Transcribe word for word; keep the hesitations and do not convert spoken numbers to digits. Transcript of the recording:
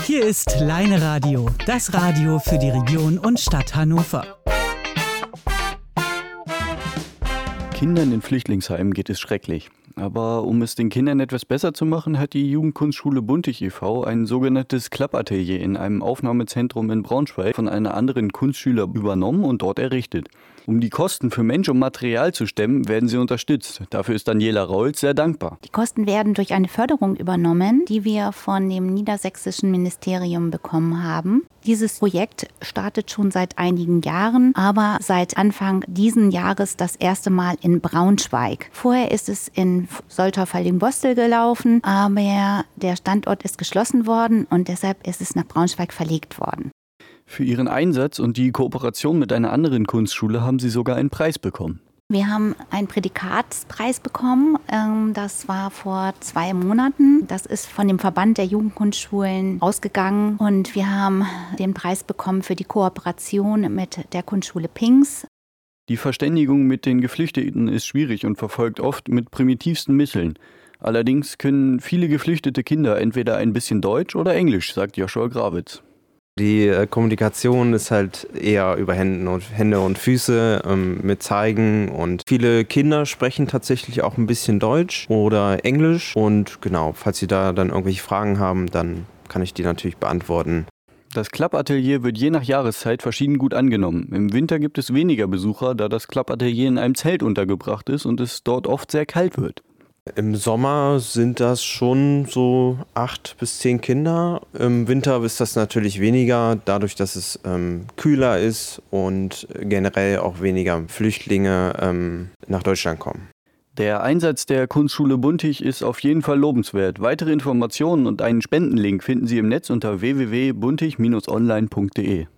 Hier ist Leine Radio, das Radio für die Region und Stadt Hannover. Kindern in Flüchtlingsheimen geht es schrecklich. Aber um es den Kindern etwas besser zu machen, hat die Jugendkunstschule Buntig e V ein sogenanntes Klappatelier in einem Aufnahmezentrum in Braunschweig von einer anderen Kunstschüler übernommen und dort errichtet. Um die Kosten für Mensch und Material zu stemmen, werden sie unterstützt. Dafür ist Daniela Raul sehr dankbar. Die Kosten werden durch eine Förderung übernommen, die wir von dem niedersächsischen Ministerium bekommen haben. Dieses Projekt startet schon seit einigen Jahren, aber seit Anfang diesen Jahres das erste Mal in Braunschweig. Vorher ist es in Soltau-Felding-Bostel gelaufen, aber der Standort ist geschlossen worden und deshalb ist es nach Braunschweig verlegt worden. Für ihren Einsatz und die Kooperation mit einer anderen Kunstschule haben sie sogar einen Preis bekommen. Wir haben einen Prädikatspreis bekommen, das war vor zwei Monaten. Das ist von dem Verband der Jugendkunstschulen ausgegangen und wir haben den Preis bekommen für die Kooperation mit der Kunstschule Pings. Die Verständigung mit den Geflüchteten ist schwierig und verfolgt oft mit primitivsten Mitteln. Allerdings können viele geflüchtete Kinder entweder ein bisschen Deutsch oder Englisch, sagt Joshua Grawitz. Die äh, Kommunikation ist halt eher über Hände und, Hände und Füße ähm, mit Zeigen und viele Kinder sprechen tatsächlich auch ein bisschen Deutsch oder Englisch und genau, falls Sie da dann irgendwelche Fragen haben, dann kann ich die natürlich beantworten. Das Klappatelier wird je nach Jahreszeit verschieden gut angenommen. Im Winter gibt es weniger Besucher, da das Klappatelier in einem Zelt untergebracht ist und es dort oft sehr kalt wird. Im Sommer sind das schon so acht bis zehn Kinder. Im Winter ist das natürlich weniger, dadurch, dass es ähm, kühler ist und generell auch weniger Flüchtlinge ähm, nach Deutschland kommen. Der Einsatz der Kunstschule Buntig ist auf jeden Fall lobenswert. Weitere Informationen und einen Spendenlink finden Sie im Netz unter w w w punkt buntig Bindestrich online punkt de.